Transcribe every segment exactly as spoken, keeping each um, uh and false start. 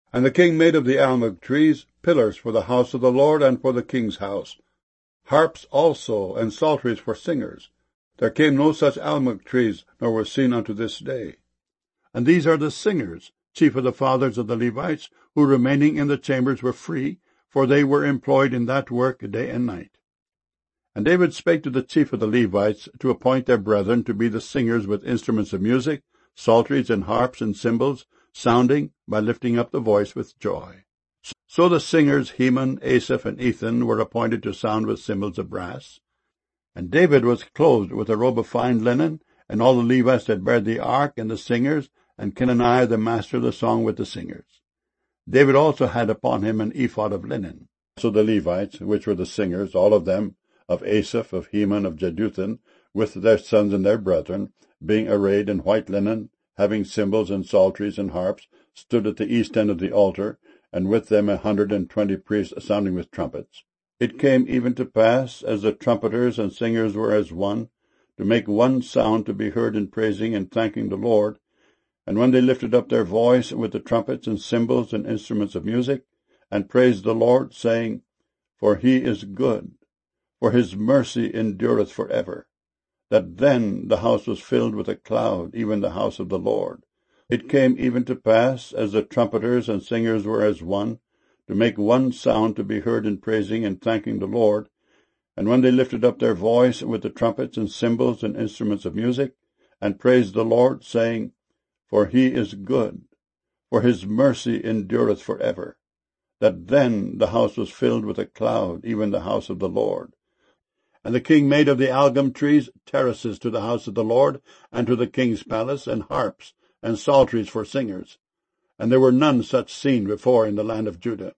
And the king made of the almug trees pillars for the house of the Lord and for the king's house, harps also and psalteries for singers. There came no such almug trees, nor were seen unto this day. And these are the singers, chief of the fathers of the Levites, who remaining in the chambers were free, for they were employed in that work day and night. And David spake to the chief of the Levites to appoint their brethren to be the singers with instruments of music, psalteries and harps and cymbals, sounding by lifting up the voice with joy. So the singers Heman, Asaph, and Ethan were appointed to sound with cymbals of brass. And David was clothed with a robe of fine linen, and all the Levites that bare the ark, and the singers, and Kenaniah the master of the song with the singers. David also had upon him an ephod of linen. So the Levites, which were the singers, all of them, of Asaph, of Heman, of Jeduthun, with their sons and their brethren, being arrayed in white linen, having cymbals and psalteries and harps, stood at the east end of the altar, and with them a hundred and twenty priests sounding with trumpets. It came even to pass, as the trumpeters and singers were as one, to make one sound to be heard in praising and thanking the Lord, and when they lifted up their voice with the trumpets and cymbals and instruments of music, and praised the Lord, saying, For he is good, for his mercy endureth for ever, that then the house was filled with a cloud, even the house of the Lord. It came even to pass, as the trumpeters and singers were as one, to make one sound to be heard in praising and thanking the Lord, and when they lifted up their voice with the trumpets and cymbals and instruments of music, and praised the Lord, saying, For he is good, for his mercy endureth for ever, that then the house was filled with a cloud, even the house of the Lord. And the king made of the algum trees terraces to the house of the Lord, and to the king's palace, and harps, and psalteries for singers. And there were none such seen before in the land of Judah.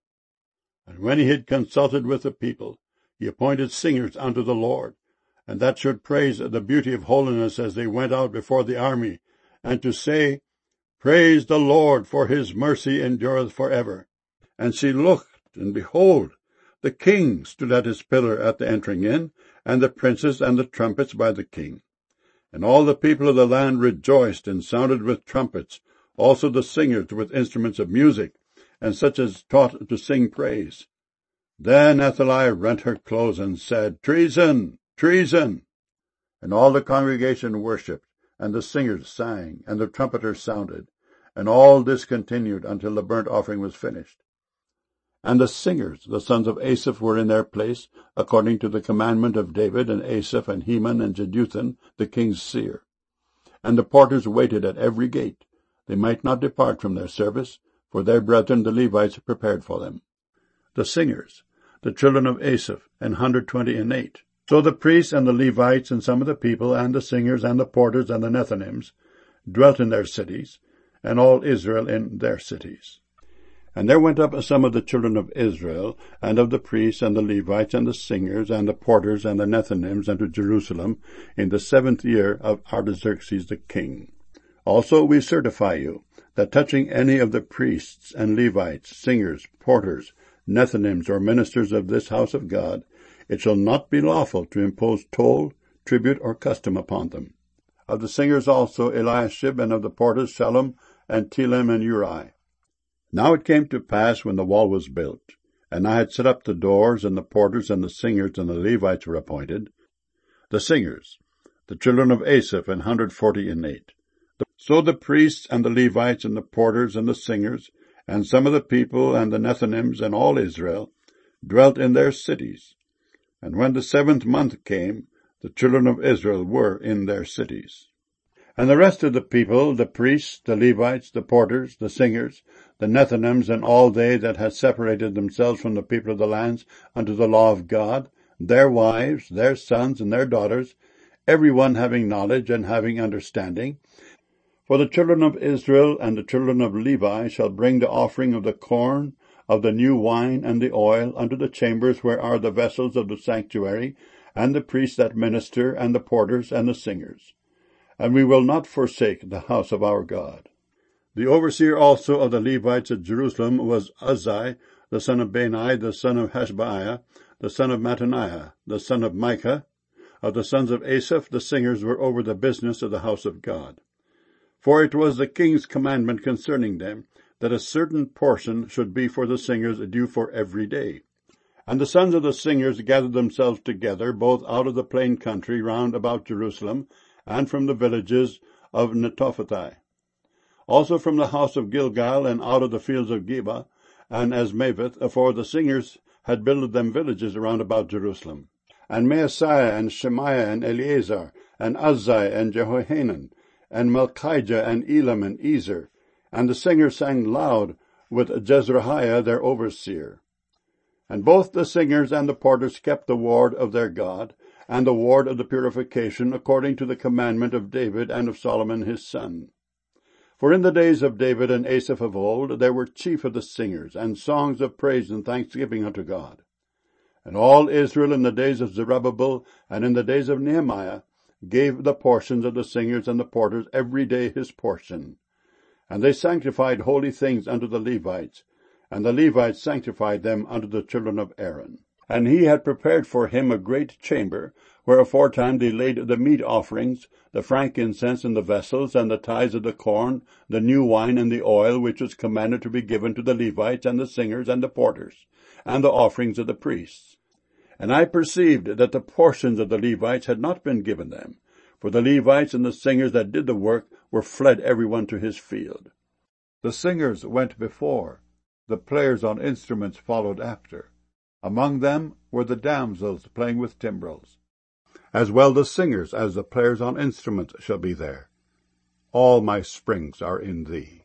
And when he had consulted with the people, he appointed singers unto the Lord, and that should praise the beauty of holiness as they went out before the army, and to say, Praise the Lord, for his mercy endureth for ever. And she looked, and behold, the king stood at his pillar at the entering in, and the princes and the trumpets by the king. And all the people of the land rejoiced and sounded with trumpets, also the singers with instruments of music, and such as taught to sing praise. Then Athaliah rent her clothes and said, Treason! Treason! And all the congregation worshipped, and the singers sang, and the trumpeters sounded, and all this continued until the burnt offering was finished. And the singers, the sons of Asaph, were in their place, according to the commandment of David, and Asaph, and Heman, and Jeduthun, the king's seer. And the porters waited at every gate. They might not depart from their service, for their brethren the Levites prepared for them. The singers, the children of Asaph, an hundred twenty and eight. So the priests and the Levites, and some of the people, and the singers, and the porters, and the Nethinims, dwelt in their cities, and all Israel in their cities. And there went up some of the children of Israel, and of the priests, and the Levites, and the singers, and the porters, and the Nethinims, unto Jerusalem, in the seventh year of Artaxerxes the king. Also we certify you, that touching any of the priests and Levites, singers, porters, Nethinims, or ministers of this house of God, it shall not be lawful to impose toll, tribute, or custom upon them. Of the singers also Eliashib, and of the porters Shallum, and Telem, and Uri. Now it came to pass, when the wall was built, and I had set up the doors, and the porters, and the singers, and the Levites were appointed, the singers, the children of Asaph, an hundred forty and eight. So the priests, and the Levites, and the porters, and the singers, and some of the people, and the Nethinims, and all Israel, dwelt in their cities. And when the seventh month came, the children of Israel were in their cities. And the rest of the people, the priests, the Levites, the porters, the singers, the Nethinims, and all they that had separated themselves from the people of the lands unto the law of God, their wives, their sons, and their daughters, every one having knowledge and having understanding. For the children of Israel and the children of Levi shall bring the offering of the corn, of the new wine, and the oil, unto the chambers where are the vessels of the sanctuary, and the priests that minister, and the porters, and the singers. And we will not forsake the house of our God. The overseer also of the Levites at Jerusalem was Uzzi, the son of Bani, the son of Hashabiah, the son of Mattaniah, the son of Micah. Of the sons of Asaph, the singers were over the business of the house of God. For it was the king's commandment concerning them, that a certain portion should be for the singers due for every day. And the sons of the singers gathered themselves together, both out of the plain country round about Jerusalem, and from the villages of Netophathi, also from the house of Gilgal, and out of the fields of Geba, and Asmaveth, for the singers had builded them villages round about Jerusalem. And Maaseiah, and Shemaiah, and Eleazar, and Uzziah, and Jehohanan, and Malchijah, and Elam, and Ezer. And the singers sang loud with Jezrahiah their overseer. And both the singers and the porters kept the ward of their God, and the ward of the purification, according to the commandment of David and of Solomon his son. For in the days of David and Asaph of old there were chief of the singers, and songs of praise and thanksgiving unto God. And all Israel in the days of Zerubbabel and in the days of Nehemiah gave the portions of the singers and the porters every day his portion. And they sanctified holy things unto the Levites, and the Levites sanctified them unto the children of Aaron. And he had prepared for him a great chamber, where aforetime they laid the meat offerings, the frankincense and the vessels, and the tithes of the corn, the new wine and the oil, which was commanded to be given to the Levites and the singers and the porters, and the offerings of the priests. And I perceived that the portions of the Levites had not been given them, for the Levites and the singers that did the work were fled every one to his field. The singers went before, the players on instruments followed after. Among them were the damsels playing with timbrels. As well the singers as the players on instruments shall be there. All my springs are in thee.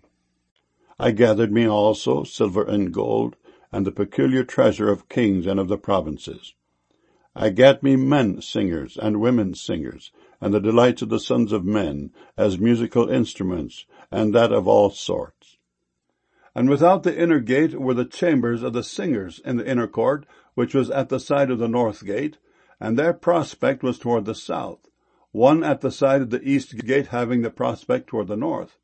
I gathered me also silver and gold, and the peculiar treasure of kings and of the provinces. I gat me men singers and women singers, and the delights of the sons of men, as musical instruments, and that of all sorts. And without the inner gate were the chambers of the singers in the inner court, which was at the side of the north gate, and their prospect was toward the south, one at the side of the east gate having the prospect toward the north.